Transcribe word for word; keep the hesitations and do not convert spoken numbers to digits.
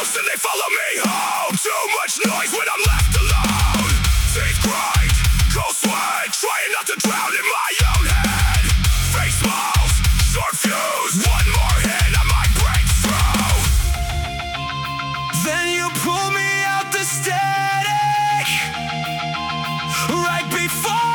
ghosts and they follow me home. Too much noise when I'm left alone. Teeth grind, cold sweat, trying not to drown in my own head. Face smiles, short fuse, one more hit I might break through. Then you pull me out the static right before